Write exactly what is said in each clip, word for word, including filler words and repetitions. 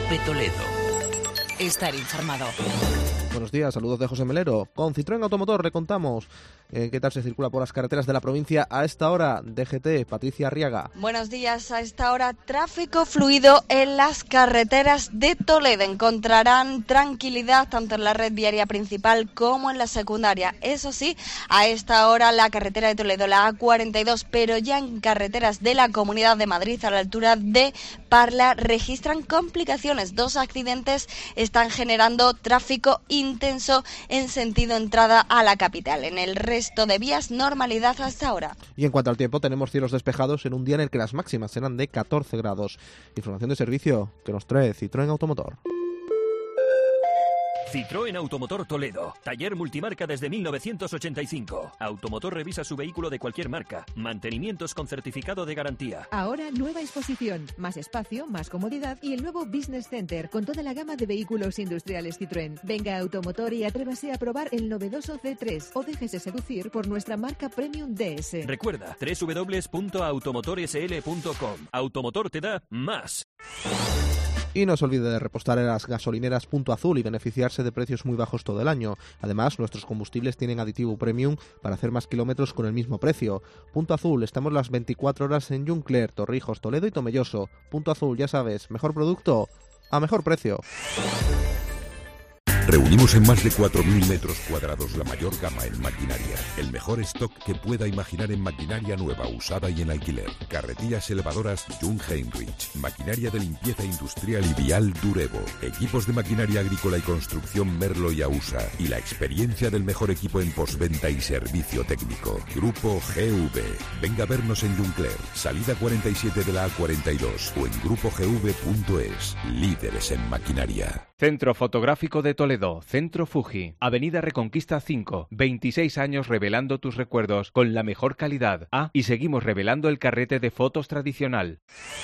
Cope Toledo. Estar informado. Buenos días, saludos de José Melero. Con Citroën Automotor le contamos eh, qué tal se circula por las carreteras de la provincia a esta hora. D G T, Patricia Arriaga. Buenos días, a esta hora tráfico fluido en las carreteras de Toledo. Encontrarán tranquilidad tanto en la red viaria principal como en la secundaria. Eso sí, a esta hora la carretera de Toledo, la A cuarenta y dos, pero ya en carreteras de la Comunidad de Madrid a la altura de Parla registran complicaciones. Dos accidentes están generando tráfico intenso en sentido entrada a la capital. En el resto de vías, normalidad hasta ahora. Y en cuanto al tiempo, tenemos cielos despejados en un día en el que las máximas serán de catorce grados. Información de servicio que nos trae Citroën Automotor. Citroën Automotor Toledo. Taller multimarca desde mil novecientos ochenta y cinco. Automotor revisa su vehículo de cualquier marca. Mantenimientos con certificado de garantía. Ahora nueva exposición, más espacio, más comodidad y el nuevo Business Center con toda la gama de vehículos industriales Citroën. Venga a Automotor y atrévase a probar el novedoso C tres o déjese seducir por nuestra marca Premium D S. Recuerda, doble u doble u doble u punto automotor s l punto com. Automotor te da más. Y no se olvide de repostar en las gasolineras Punto Azul y beneficiarse de precios muy bajos todo el año. Además, nuestros combustibles tienen aditivo premium para hacer más kilómetros con el mismo precio. Punto Azul, estamos las veinticuatro horas en Juncler, Torrijos, Toledo y Tomelloso. Punto Azul, ya sabes, mejor producto a mejor precio. Reunimos en más de cuatro mil metros cuadrados la mayor gama en maquinaria. El mejor stock que pueda imaginar en maquinaria nueva, usada y en alquiler. Carretillas elevadoras Jung Heinrich. Maquinaria de limpieza industrial y vial Durevo. Equipos de maquinaria agrícola y construcción Merlo y Ausa. Y la experiencia del mejor equipo en postventa y servicio técnico. Grupo G V. Venga a vernos en Juncler. Salida cuarenta y siete de la A cuarenta y dos o en grupo g v punto es. Líderes en maquinaria. Centro Fotográfico de Toledo, Centro Fuji, Avenida Reconquista cinco, veintiséis años revelando tus recuerdos con la mejor calidad. Ah, y seguimos revelando el carrete de fotos tradicional.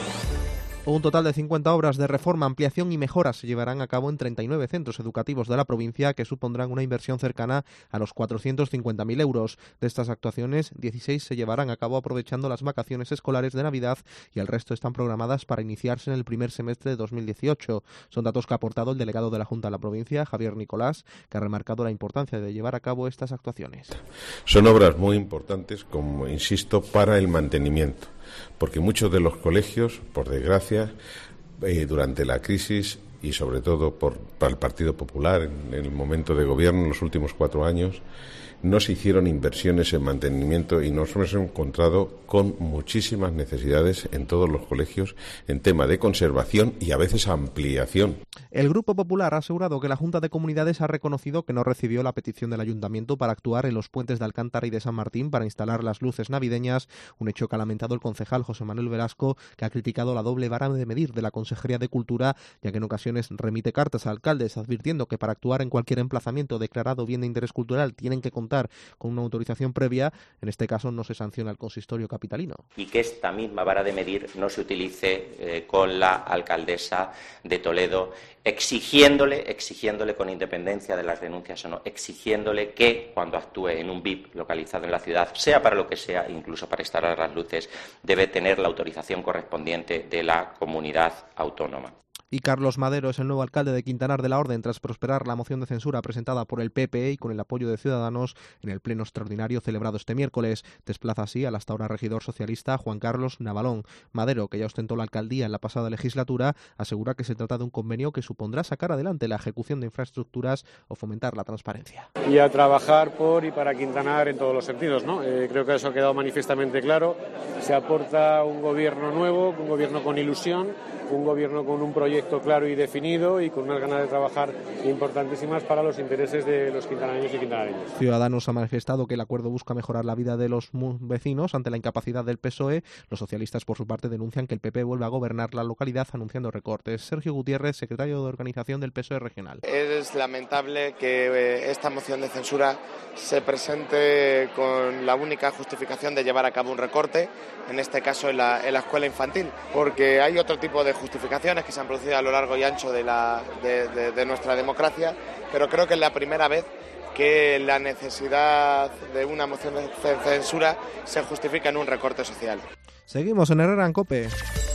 Un total de cincuenta obras de reforma, ampliación y mejoras se llevarán a cabo en treinta y nueve centros educativos de la provincia que supondrán una inversión cercana a los cuatrocientos cincuenta mil euros. De estas actuaciones, dieciséis se llevarán a cabo aprovechando las vacaciones escolares de Navidad y el resto están programadas para iniciarse en el primer semestre de dos mil dieciocho. Son datos que ha aportado el delegado de la Junta de la provincia, Javier Nicolás, que ha remarcado la importancia de llevar a cabo estas actuaciones. Son obras muy importantes, como insisto, para el mantenimiento. Porque muchos de los colegios, por desgracia, eh, durante la crisis y sobre todo por, para el Partido Popular en el momento de gobierno en los últimos cuatro años, no se hicieron inversiones en mantenimiento y nos hemos encontrado con muchísimas necesidades en todos los colegios en tema de conservación y a veces ampliación. El Grupo Popular ha asegurado que la Junta de Comunidades ha reconocido que no recibió la petición del Ayuntamiento para actuar en los puentes de Alcántara y de San Martín para instalar las luces navideñas, un hecho que ha lamentado el concejal José Manuel Velasco, que ha criticado la doble vara de medir de la Consejería de Cultura, ya que en ocasiones remite cartas a alcaldes advirtiendo que para actuar en cualquier emplazamiento declarado bien de interés cultural tienen que contar con una autorización previa. En este caso no se sanciona al consistorio capitalino. Y que esta misma vara de medir no se utilice eh, con la alcaldesa de Toledo, exigiéndole, exigiéndole con independencia de las denuncias o no, exigiéndole que cuando actúe en un V I P localizado en la ciudad, sea para lo que sea, incluso para instalar las luces, debe tener la autorización correspondiente de la comunidad autónoma. Y Carlos Madero es el nuevo alcalde de Quintanar de la Orden tras prosperar la moción de censura presentada por el P P y con el apoyo de Ciudadanos en el pleno extraordinario celebrado este miércoles. Desplaza así al hasta ahora regidor socialista Juan Carlos Navalón. Madero, que ya ostentó la alcaldía en la pasada legislatura, asegura que se trata de un convenio que supondrá sacar adelante la ejecución de infraestructuras o fomentar la transparencia. Y a trabajar por y para Quintanar en todos los sentidos, ¿no? Eh, creo que eso ha quedado manifiestamente claro. Se aporta un gobierno nuevo, un gobierno con ilusión, un gobierno con un proyecto claro y definido y con unas ganas de trabajar importantísimas para los intereses de los quintanareños y quintanareñas. Ciudadanos ha manifestado que el acuerdo busca mejorar la vida de los vecinos ante la incapacidad del P S O E. Los socialistas, por su parte, denuncian que el P P vuelve a gobernar la localidad anunciando recortes. Sergio Gutiérrez, secretario de organización del P S O E regional. Es lamentable que esta moción de censura se presente con la única justificación de llevar a cabo un recorte, en este caso en la, en la escuela infantil, porque hay otro tipo de justificaciones que se han producido a lo largo y ancho de, la, de, de, de nuestra democracia, pero creo que es la primera vez que la necesidad de una moción de censura se justifica en un recorte social. Seguimos en Herrera en COPE.